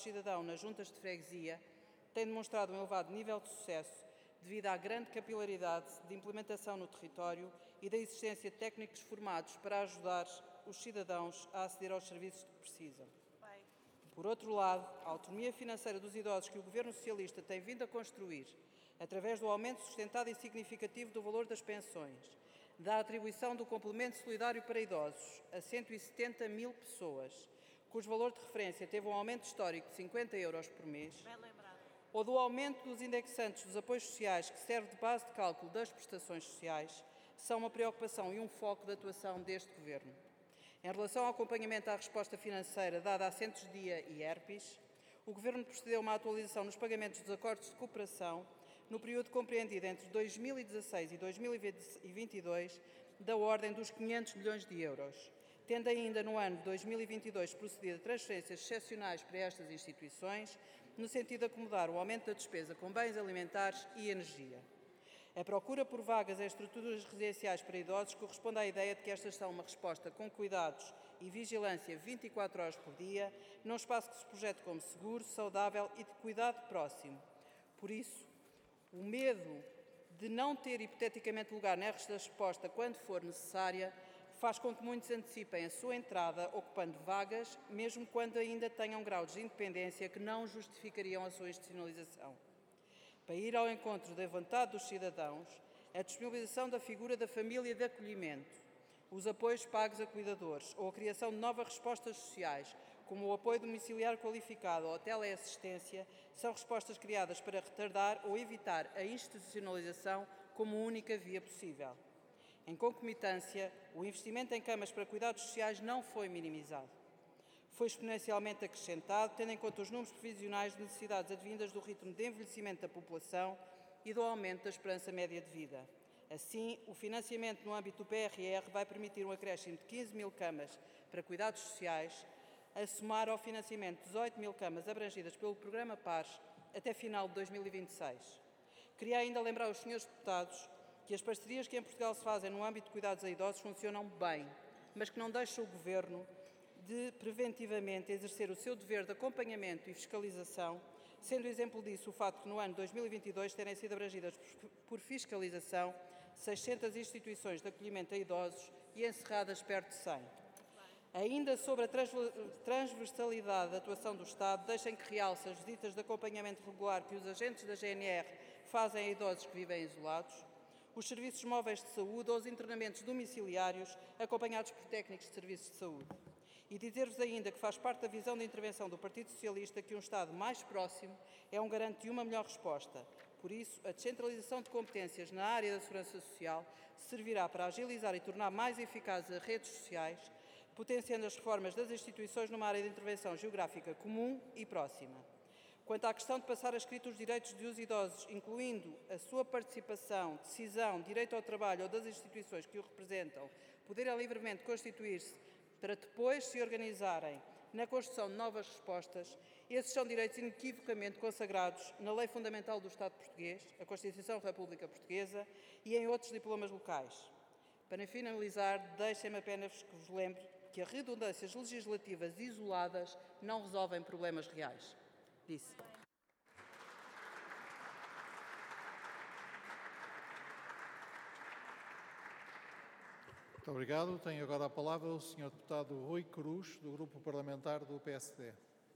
cidadão nas juntas de freguesia tem demonstrado um elevado nível de sucesso devido à grande capilaridade de implementação no território e da existência de técnicos formados para ajudar os cidadãos a aceder aos serviços que precisam. Por outro lado, a autonomia financeira dos idosos que o Governo Socialista tem vindo a construir, através do aumento sustentado e significativo do valor das pensões, da atribuição do complemento solidário para idosos a 170 mil pessoas, cujo valor de referência teve um aumento histórico de 50 euros por mês, ou do aumento dos indexantes dos apoios sociais, que serve de base de cálculo das prestações sociais, são uma preocupação e um foco de atuação deste Governo. Em relação ao acompanhamento à resposta financeira dada a Centros de Dia e ERPIs, o Governo procedeu a uma atualização nos pagamentos dos acordos de cooperação no período compreendido entre 2016 e 2022 da ordem dos 500 milhões de euros, tendo ainda no ano de 2022 procedido a transferências excepcionais para estas instituições, no sentido de acomodar o aumento da despesa com bens alimentares e energia. A procura por vagas em estruturas residenciais para idosos corresponde à ideia de que estas são uma resposta com cuidados e vigilância 24 horas por dia, num espaço que se projete como seguro, saudável e de cuidado próximo. Por isso, o medo de não ter hipoteticamente lugar nesta resposta quando for necessária faz com que muitos antecipem a sua entrada ocupando vagas, mesmo quando ainda tenham graus de independência que não justificariam a sua institucionalização. Para ir ao encontro da vontade dos cidadãos, a disponibilização da figura da família de acolhimento, os apoios pagos a cuidadores ou a criação de novas respostas sociais, como o apoio domiciliar qualificado ou a teleassistência, são respostas criadas para retardar ou evitar a institucionalização como única via possível. Em concomitância, o investimento em camas para cuidados sociais não foi minimizado. Foi exponencialmente acrescentado, tendo em conta os números previsionais de necessidades advindas do ritmo de envelhecimento da população e do aumento da esperança média de vida. Assim, o financiamento no âmbito do PRR vai permitir um acréscimo de 15 mil camas para cuidados sociais, a somar ao financiamento de 18 mil camas abrangidas pelo Programa PARS até final de 2026. Queria ainda lembrar aos senhores deputados que as parcerias que em Portugal se fazem no âmbito de cuidados a idosos funcionam bem, mas que não deixam o Governo de preventivamente exercer o seu dever de acompanhamento e fiscalização, sendo exemplo disso o fato de no ano 2022 terem sido abrangidas por fiscalização 600 instituições de acolhimento a idosos e encerradas perto de 100. Ainda sobre a transversalidade da atuação do Estado, deixem que realce as visitas de acompanhamento regular que os agentes da GNR fazem a idosos que vivem isolados, os serviços móveis de saúde ou os internamentos domiciliários acompanhados por técnicos de serviços de saúde. E dizer-vos ainda que faz parte da visão de intervenção do Partido Socialista que um Estado mais próximo é um garante de uma melhor resposta. Por isso, a descentralização de competências na área da segurança social servirá para agilizar e tornar mais eficazes as redes sociais, potenciando as reformas das instituições numa área de intervenção geográfica comum e próxima. Quanto à questão de passar a escrito os direitos dos idosos, incluindo a sua participação, decisão, direito ao trabalho ou das instituições que o representam, poderem livremente constituir-se para depois se organizarem na construção de novas respostas, esses são direitos inequivocamente consagrados na Lei Fundamental do Estado Português, a Constituição da República Portuguesa e em outros diplomas locais. Para finalizar, deixem-me apenas que vos lembre que as redundâncias legislativas isoladas não resolvem problemas reais. Disse. Muito obrigado. Tem agora a palavra o Sr. Deputado Rui Cruz, do Grupo Parlamentar do PSD.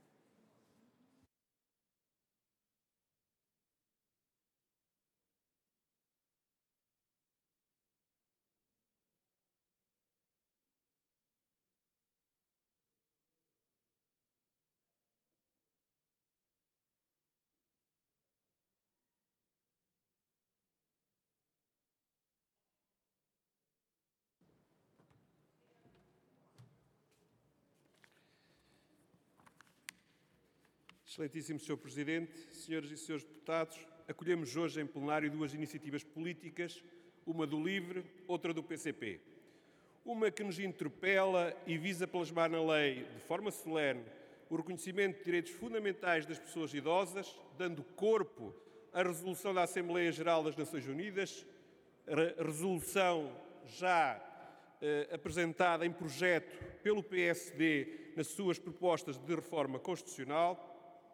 Excelentíssimo Sr. Presidente, senhoras e senhores deputados, acolhemos hoje em plenário duas iniciativas políticas, uma do LIVRE, outra do PCP. Uma que nos interpela e visa plasmar na lei, de forma solene, o reconhecimento de direitos fundamentais das pessoas idosas, dando corpo à resolução da Assembleia Geral das Nações Unidas, resolução já apresentada em projeto pelo PSD nas suas propostas de reforma constitucional,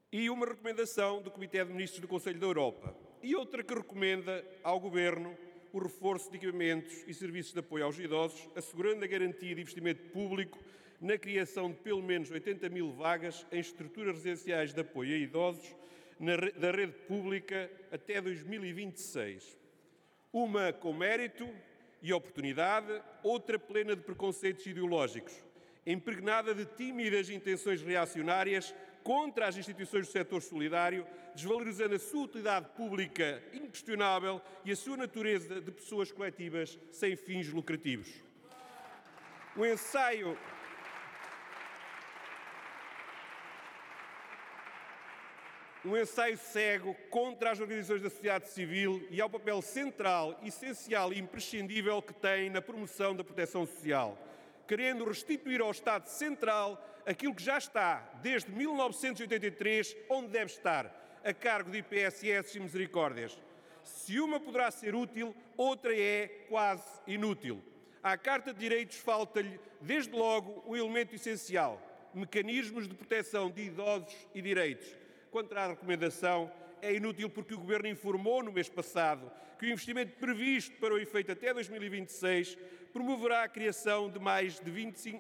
e uma recomendação do Comitê de Ministros do Conselho da Europa. E outra que recomenda ao Governo o reforço de equipamentos e serviços de apoio aos idosos, assegurando a garantia de investimento público na criação de pelo menos 80 mil vagas em estruturas residenciais de apoio a idosos da rede pública até 2026. Uma com mérito e oportunidade, outra plena de preconceitos ideológicos, impregnada de tímidas intenções reacionárias contra as instituições do setor solidário, desvalorizando a sua utilidade pública inquestionável e a sua natureza de pessoas coletivas sem fins lucrativos. Um ensaio cego contra as organizações da sociedade civil e ao papel central, essencial e imprescindível que têm na promoção da proteção social, querendo restituir ao Estado Central aquilo que já está, desde 1983, onde deve estar, a cargo de IPSS e misericórdias. Se uma poderá ser útil, outra é quase inútil. À Carta de Direitos falta-lhe, desde logo, o elemento essencial: mecanismos de proteção de idosos e direitos. Quanto à recomendação, é inútil porque o Governo informou no mês passado que o investimento previsto para o efeito até 2026 promoverá a criação de mais de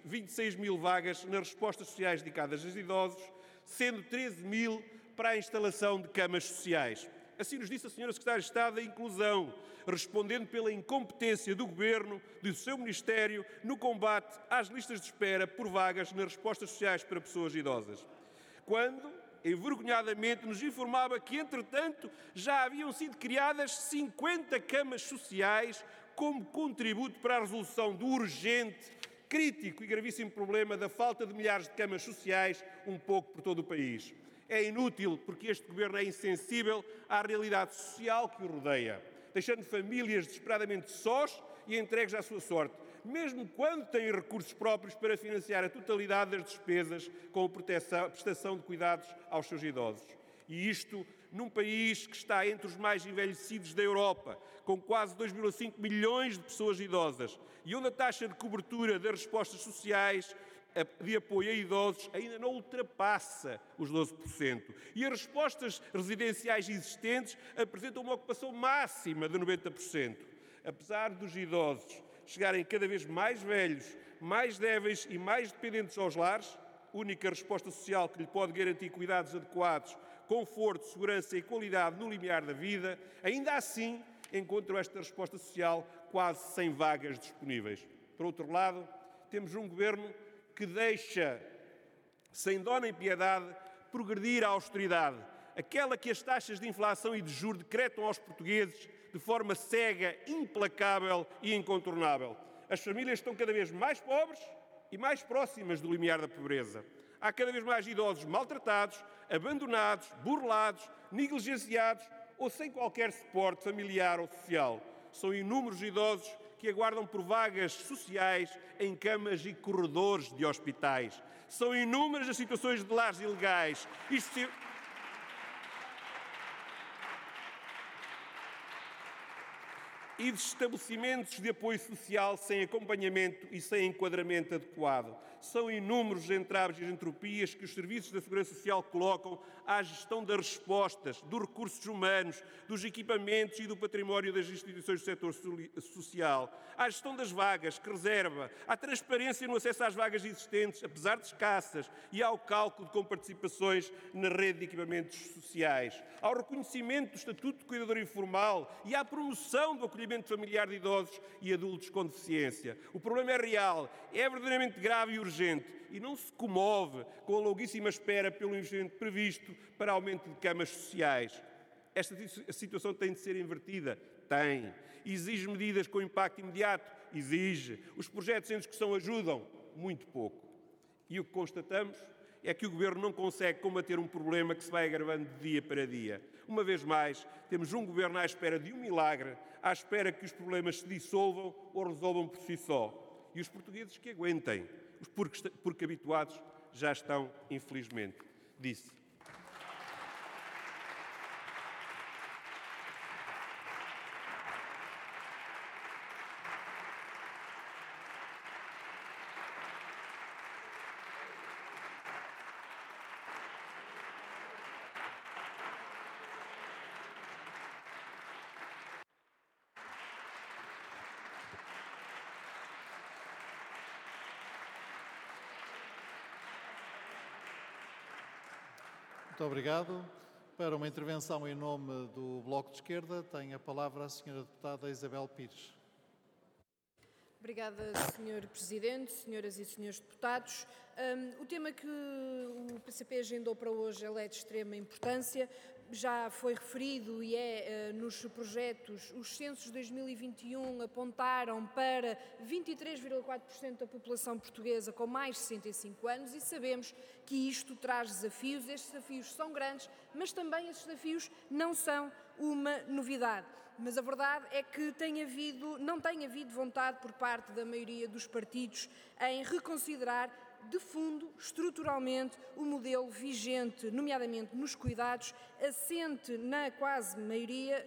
26 mil vagas nas respostas sociais dedicadas aos idosos, sendo 13 mil para a instalação de camas sociais. Assim nos disse a Sra. Secretária de Estado da Inclusão, respondendo pela incompetência do Governo, do seu Ministério, no combate às listas de espera por vagas nas respostas sociais para pessoas idosas. Quando envergonhadamente nos informava que, entretanto, já haviam sido criadas 50 camas sociais como contributo para a resolução do urgente, crítico e gravíssimo problema da falta de milhares de camas sociais, um pouco por todo o país. É inútil porque este Governo é insensível à realidade social que o rodeia, deixando famílias desesperadamente sós e entregues à sua sorte, mesmo quando têm recursos próprios para financiar a totalidade das despesas com a prestação de cuidados aos seus idosos. E isto num país que está entre os mais envelhecidos da Europa, com quase 2,5 milhões de pessoas idosas, e onde a taxa de cobertura das respostas sociais de apoio a idosos ainda não ultrapassa os 12%. E as respostas residenciais existentes apresentam uma ocupação máxima de 90%. Apesar dos idosos chegarem cada vez mais velhos, mais débeis e mais dependentes aos lares, única resposta social que lhe pode garantir cuidados adequados, conforto, segurança e qualidade no limiar da vida, ainda assim encontram esta resposta social quase sem vagas disponíveis. Por outro lado, temos um Governo que deixa, sem dó nem piedade, progredir a austeridade, aquela que as taxas de inflação e de juros decretam aos portugueses de forma cega, implacável e incontornável. As famílias estão cada vez mais pobres e mais próximas do limiar da pobreza. Há cada vez mais idosos maltratados, abandonados, burlados, negligenciados ou sem qualquer suporte familiar ou social. São inúmeros idosos que aguardam por vagas sociais em camas e corredores de hospitais. São inúmeras as situações de lares ilegais e de estabelecimentos de apoio social sem acompanhamento e sem enquadramento adequado. São inúmeros os entraves e as entropias que os serviços da Segurança Social colocam à gestão das respostas, dos recursos humanos, dos equipamentos e do património das instituições do setor social, à gestão das vagas que reserva, à transparência no acesso às vagas existentes, apesar de escassas, e ao cálculo de comparticipações na rede de equipamentos sociais, ao reconhecimento do Estatuto de Cuidador Informal e à promoção do acolhimento familiar de idosos e adultos com deficiência. O problema é real, é verdadeiramente grave e urgente e não se comove com a longuíssima espera pelo investimento previsto para aumento de camas sociais. Esta situação tem de ser invertida? Tem. Exige medidas com impacto imediato? Exige. Os projetos em discussão ajudam? Muito pouco. E o que constatamos é que o Governo não consegue combater um problema que se vai agravando de dia para dia. Uma vez mais, temos um Governo à espera de um milagre, à espera que os problemas se dissolvam ou resolvam por si só. E os portugueses que aguentem, porque habituados já estão, infelizmente, disse. Muito obrigado. Para uma intervenção em nome do Bloco de Esquerda, tem a palavra a senhora deputada Isabel Pires. Obrigada, Sr. Presidente, senhoras e senhores deputados. O tema que o PCP agendou para hoje é de extrema importância. Já foi referido e nos projetos, os censos de 2021 apontaram para 23,4% da população portuguesa com mais de 65 anos e sabemos que isto traz desafios. Estes desafios são grandes, mas também estes desafios não são uma novidade. Mas a verdade é que não tem havido vontade por parte da maioria dos partidos em reconsiderar de fundo, estruturalmente, o modelo vigente, nomeadamente nos cuidados, assente na quase maioria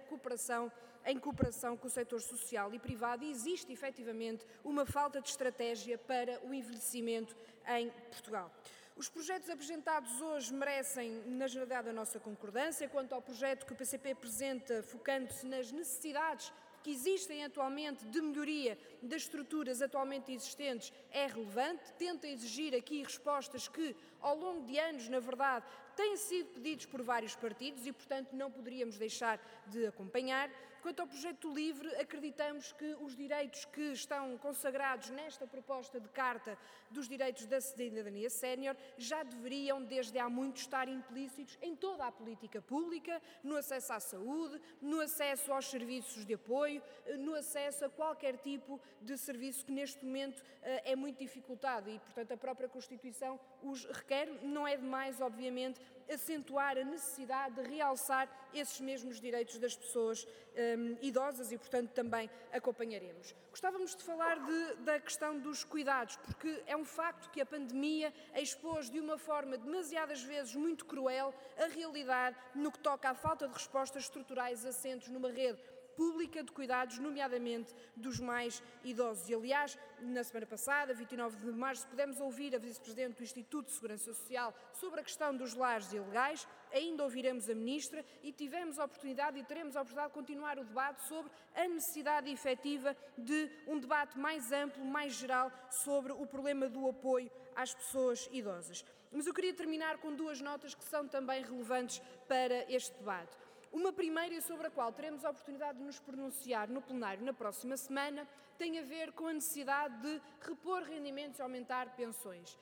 em cooperação com o setor social e privado, e existe efetivamente uma falta de estratégia para o envelhecimento em Portugal. Os projetos apresentados hoje merecem, na generalidade, a nossa concordância. Quanto ao projeto que o PCP apresenta, focando-se nas necessidades que existem atualmente de melhoria das estruturas atualmente existentes, é relevante, tenta exigir aqui respostas que, ao longo de anos, na verdade, têm sido pedidos por vários partidos e, portanto, não poderíamos deixar de acompanhar. Quanto ao projeto LIVRE, acreditamos que os direitos que estão consagrados nesta proposta de Carta dos Direitos da Cidadania Sénior já deveriam, desde há muito, estar implícitos em toda a política pública, no acesso à saúde, no acesso aos serviços de apoio, no acesso a qualquer tipo de serviço que neste momento é muito dificultado e, portanto, a própria Constituição os requer. Não é demais, obviamente, acentuar a necessidade de realçar esses mesmos direitos das pessoas idosas e, portanto, também acompanharemos. Gostávamos de falar da questão dos cuidados, porque é um facto que a pandemia expôs de uma forma demasiadas vezes muito cruel a realidade no que toca à falta de respostas estruturais assentes numa rede pública de cuidados, nomeadamente dos mais idosos. E, aliás, na semana passada, 29 de março, pudemos ouvir a Vice-Presidente do Instituto de Segurança Social sobre a questão dos lares ilegais, ainda ouviremos a Ministra e tivemos a oportunidade e teremos a oportunidade de continuar o debate sobre a necessidade efetiva de um debate mais amplo, mais geral, sobre o problema do apoio às pessoas idosas. Mas eu queria terminar com duas notas que são também relevantes para este debate. Uma primeira, sobre a qual teremos a oportunidade de nos pronunciar no plenário na próxima semana, tem a ver com a necessidade de repor rendimentos e aumentar pensões.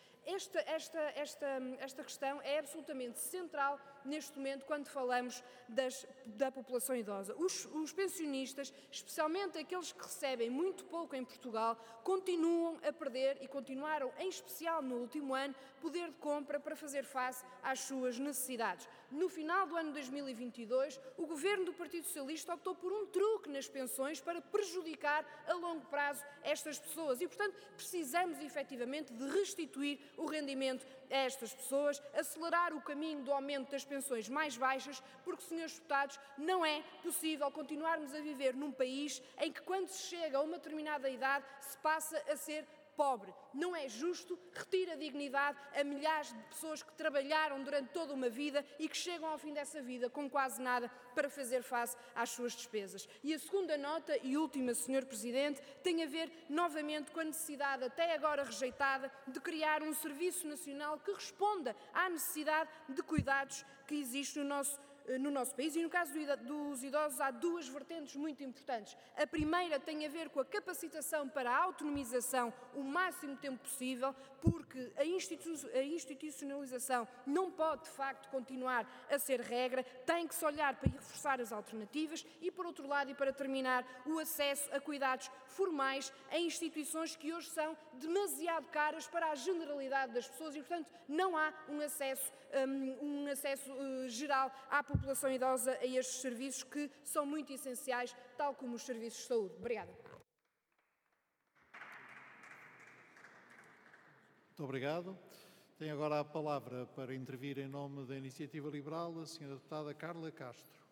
Esta questão é absolutamente central neste momento quando falamos da população idosa. Os pensionistas, especialmente aqueles que recebem muito pouco em Portugal, continuam a perder e continuaram, em especial no último ano, poder de compra para fazer face às suas necessidades. No final do ano 2022, o governo do Partido Socialista optou por um truque nas pensões para prejudicar a longo prazo estas pessoas e, portanto, precisamos efetivamente de restituir o rendimento a estas pessoas, acelerar o caminho do aumento das pensões mais baixas, porque, senhores deputados, não é possível continuarmos a viver num país em que, quando se chega a uma determinada idade, se passa a ser pobre. Não é justo, retira dignidade a milhares de pessoas que trabalharam durante toda uma vida e que chegam ao fim dessa vida com quase nada para fazer face às suas despesas. E a segunda nota e última, Sr. Presidente, tem a ver novamente com a necessidade, até agora rejeitada, de criar um Serviço Nacional que responda à necessidade de cuidados que existe no nosso país. E no caso dos idosos há duas vertentes muito importantes. A primeira tem a ver com a capacitação para a autonomização o máximo tempo possível, porque a institucionalização não pode, de facto, continuar a ser regra, tem que se olhar para reforçar as alternativas e, por outro lado, e para terminar, o acesso a cuidados formais em instituições que hoje são demasiado caras para a generalidade das pessoas e, portanto, não há um acesso geral à população idosa a estes serviços que são muito essenciais, tal como os serviços de saúde. Obrigada. Muito obrigado. Tem agora a palavra para intervir em nome da Iniciativa Liberal a senhora deputada Carla Castro.